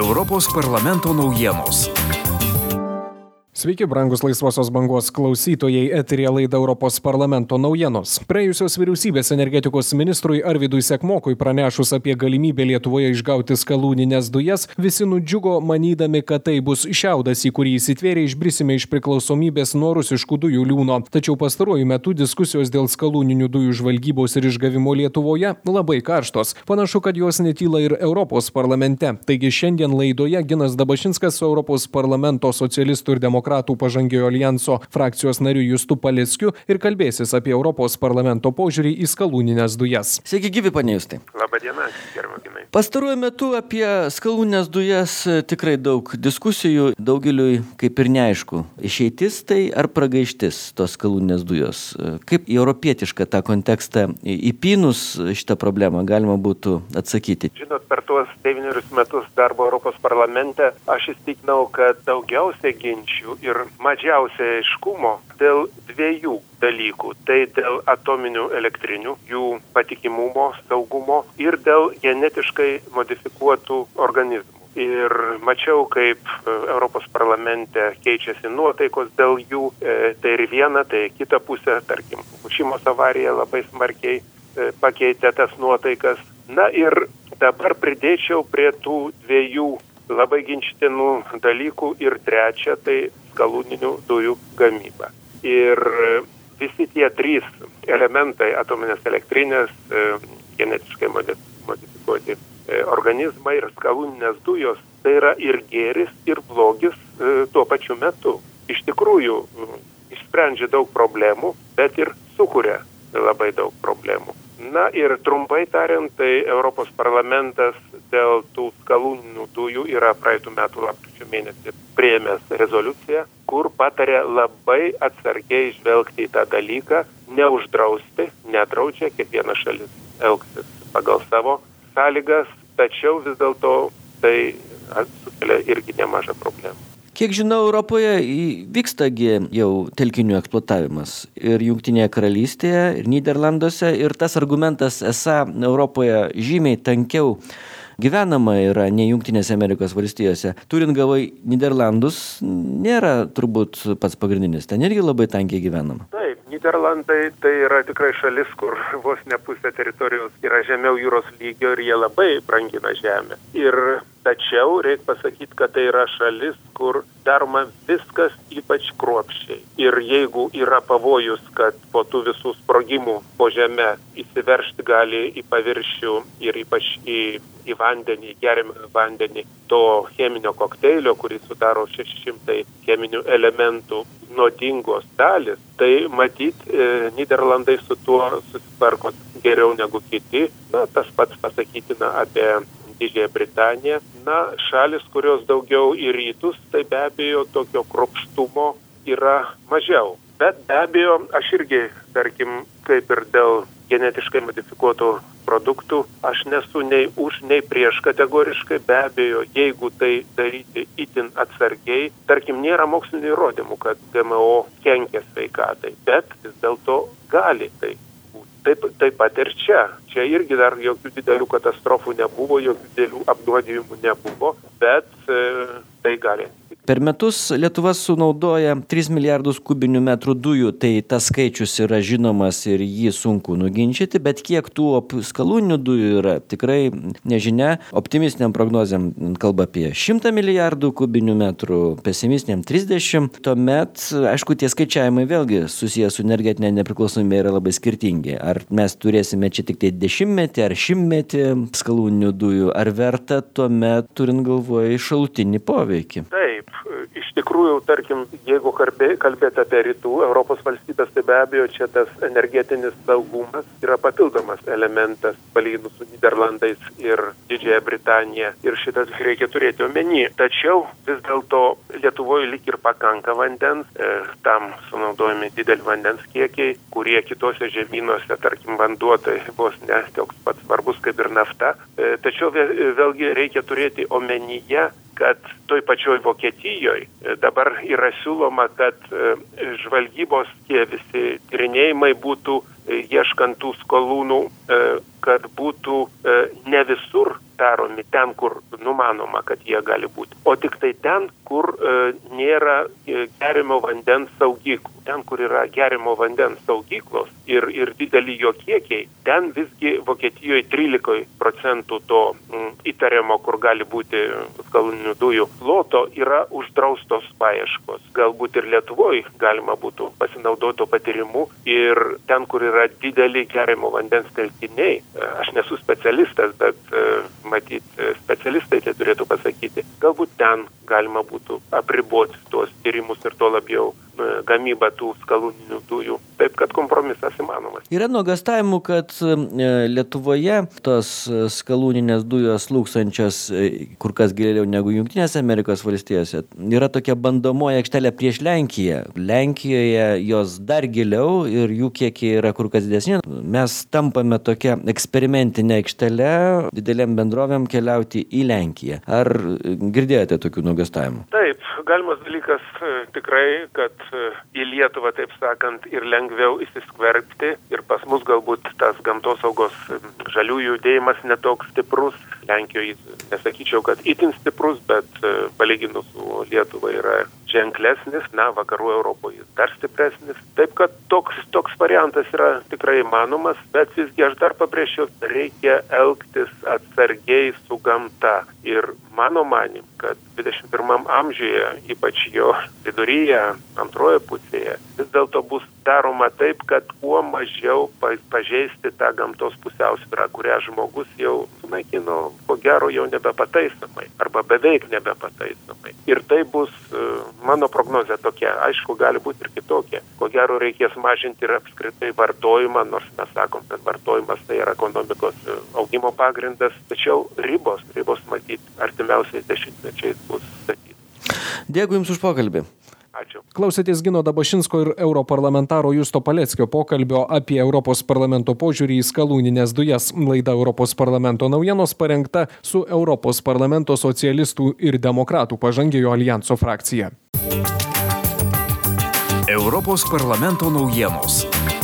Europos parlamento naujienos. Sveiki, brangus Laisvosios bangos klausytojai, eteryje laida Europos parlamento naujienos. Praėjusios vyriausybės energetikos ministrui Arvydui Sekmokui pranešus apie galimybę Lietuvoje išgauti skalūnines dujas, visi nudžiugo manydami, kad tai bus šiaudas, į kurį įsitvėrė išbrisime iš priklausomybės nuo rusiškų dujų liūno. Tačiau pastaruoju metu diskusijos dėl skalūninių dujų žvalgybos ir išgavimo Lietuvoje labai karštos. Panašu, kad jos netyla ir Europos parlamente. Taigi šiandien laidoje Ginas Dabašinskas su Europos parlamento socialistų ir demokratų pažangiojo alijanso frakcijos nariu Justu Paleckiu ir kalbėsis apie Europos parlamento požiūrį į skalūnines dujas. Sveiki, gyvi, pane Justai. Labą dieną, gerbiami Ginai. Pastaruoju metu apie skalūnines dujas tikrai daug diskusijų, daugeliui kaip ir neaišku. Išeitis tai ar pragaištis tos skalūninės dujos? Kaip į europietišką tą kontekstą įpynus šitą problemą galima būtų atsakyti? Žinot, per tuos 9 metus darbo Europos parlamente aš įstikinau, kad daugiausiai ginčių ir mažiausiai aiškumo dėl dviejų dalykų. Tai dėl atominių elektrinių, jų patikimumo, saugumo ir dėl genetiškai modifikuotų organizmų. Ir mačiau, kaip Europos parlamente keičiasi nuotaikos dėl jų, tai ir viena, tai kita pusė, tarkim, Fukušimos avarija labai smarkiai pakeitė tas nuotaikas. Na ir dabar pridėčiau prie tų dviejų labai ginčytinų dalykų ir trečia, tai skalūninių dujų gamyba. Ir visi tie trys elementai, atominės elektrinės, genetiškai modifikuoti organizmai ir skalūninės dujos, tai yra ir gėris, ir blogis tuo pačiu metu. Iš tikrųjų, išsprendžia daug problemų, bet ir sukuria labai daug problemų. Na ir trumpai tariant, tai Europos parlamentas dėl tų skalūninių dujų yra praeitų metų lapkričio mėnesį priėmęs rezoliuciją, kur patarė labai atsargiai žvelgti į tą dalyką, neuždrausti, nedraudžia, kiekviena šalis elgsis pagal savo sąlygas, tačiau vis dėlto tai sukelia irgi nemažą problemą. Kiek žinau, Europoje vykstagi jau telkinių eksploatavimas ir Jungtinėje karalystėje, ir Nyderlanduose, ir tas argumentas esą Europoje žymiai tankiau gyvenama yra nei Jungtinėse Amerikos valstijose. Turint galvoj Nyderlandus, nėra turbūt pats pagrindinis, ten irgi labai tankiai gyvenama. Taip, Nyderlandai tai yra tikrai šalis, kur vos ne pusė teritorijos yra žemiau jūros lygio ir jie labai brangina žemę. Ir tačiau reikia pasakyti, kad tai yra šalis, kur daroma viskas ypač kruopščiai. Ir jeigu yra pavojus, kad po tų visų sprogimų po žemę įsiveržti gali į paviršių ir ypač į vandenį, geriamą vandenį, to cheminio kokteilio, kurį sudaro 600 cheminių elementų, nuodingos dalis, tai matyt, Nyderlandai su tuo susitvarko geriau negu kiti. Na, tas pats pasakytina apie Didžiąją Britaniją. Na, šalis, kurios daugiau į rytus, tai be abejo tokio kruopštumo yra mažiau. Bet be abejo, aš irgi, tarkim, kaip ir dėl genetiškai modifikuotų produktų, aš nesu nei už, nei prieš kategoriškai. Be abejo, jeigu tai daryti itin atsargiai, tarkim, nėra mokslinių įrodymų, kad GMO kenkia sveikatai, bet vis dėlto gali tai. Taip pat ir čia. Čia irgi dar jokių didelių katastrofų nebuvo, jokių didelių apnuodijimų nebuvo, bet tai gali. Per metus Lietuva sunaudoja 3 milijardus kubinių metrų dujų, tai tas skaičius yra žinomas ir jį sunku nuginčyti, bet kiek tų skalūninių dujų yra, tikrai nežinia. Optimistiniam prognozėm kalba apie 100 milijardų kubinių metrų, pesimistiniam 30. Tuomet, aišku, tie skaičiavimai vėlgi susijęs su energetinė nepriklausomybė yra labai skirtingi. Ar mes turėsime čia tik tai 10 ar 100 skalūninių dujų, ar verta tuomet turint galvoje šalutinį poveikį? Taip, iš tikrųjų, tarkim, jeigu kalbėti apie rytų Europos valstybės, tai be abejo čia tas energetinis saugumas yra papildomas elementas palyginus su Nyderlandais ir Didžiąją Britaniją. Ir šitas reikia turėti omeny. Tačiau vis dėlto Lietuvoje lyg ir pakanka vandens, tam sunaudojami dideli vandens kiekiai, kurie kitose žemynuose, tarkim, vanduo tai vos ne toks pats svarbus kaip ir nafta. Tačiau vėlgi reikia turėti omenyje, kad toj pačioj Vokietijoje dabar yra siūloma, kad žvalgybos tie visi tyrinėjimai būtų ieškant tų skolūnų, kad būtų ne visur daromi ten, kur numanoma, kad jie gali būti, o tik tai ten, kur nėra geriamo vandens saugyklų. Ten, kur yra geriamo vandens saugyklos ir dideli jo kiekiai, ten visgi Vokietijoje 13% to įtariamo, kur gali būti skalūninių dujų ploto, yra uždraustos paieškos. Galbūt ir Lietuvoje galima būtų pasinaudoti patyrimu ir ten, kur yra dideli geriamo vandens telkiniai, aš nesu specialistas, bet matyt, specialistai tai turėtų pasakyti, galbūt ten galima būtų apriboti tuos tyrimus ir to labiau gamybą tų skalūninių dujų. Taip, kad kompromisas įmanomas. Yra nuogąstavimų, kad Lietuvoje tos skalūninės dujos slūksančios kur kas giliau negu Jungtinėse Amerikos valstijose. Yra tokia bandomoji aikštelė prieš Lenkiją. Lenkijoje jos dar giliau ir jų kiekiai yra kur kas didesni. Mes tampame tokia eksperimentinė aikštelė didelėm bendrovėm keliauti į Lenkiją. Ar girdėjote tokių nuogąstavimų? Taip, galimas dalykas tikrai, kad į Lietuvą, taip sakant, ir lengviau įsiskverbti ir pas mus galbūt tas gamtosaugos žaliųjų judėjimas netoks stiprus. Lenkijoje nesakyčiau, kad itin stiprus, bet palyginus su Lietuva yra ženklesnis, vakarų Europoje dar stipresnis. Taip, kad toks variantas yra tikrai įmanomas, bet visgi aš dar pabrėžčiau, reikia elgtis atsargiai su gamta. Ir mano manim, kad 21 amžiuje, ypač jo viduryje, antroje pusėje, vis dėlto bus daroma taip, kad kuo mažiau pažeisti tą gamtos pusiausvyrą, kurią žmogus jau sunaikino, ko gero jau nebepataisomai, arba beveik nebepataisomai. Ir tai bus mano prognozė tokia, aišku, gali būti ir kitokia. Ko gero reikės mažinti ir apskritai vartojimą, nors mes sakom, kad vartojimas tai yra ekonomikos augimo pagrindas, tačiau ribos matyti artimiausiais dešimtmečiais bus statyti. Dėkui Jums už pokalbį. Ačiū. Klausėtės Gino Dabašinsko ir europarlamentaro Justo Paleckio pokalbio apie Europos parlamento požiūrį į skalūninės dujas. Laida Europos parlamento naujienos parengta su Europos parlamento socialistų ir demokratų pažangiojo alijanso frakcija. Europos parlamento naujienos.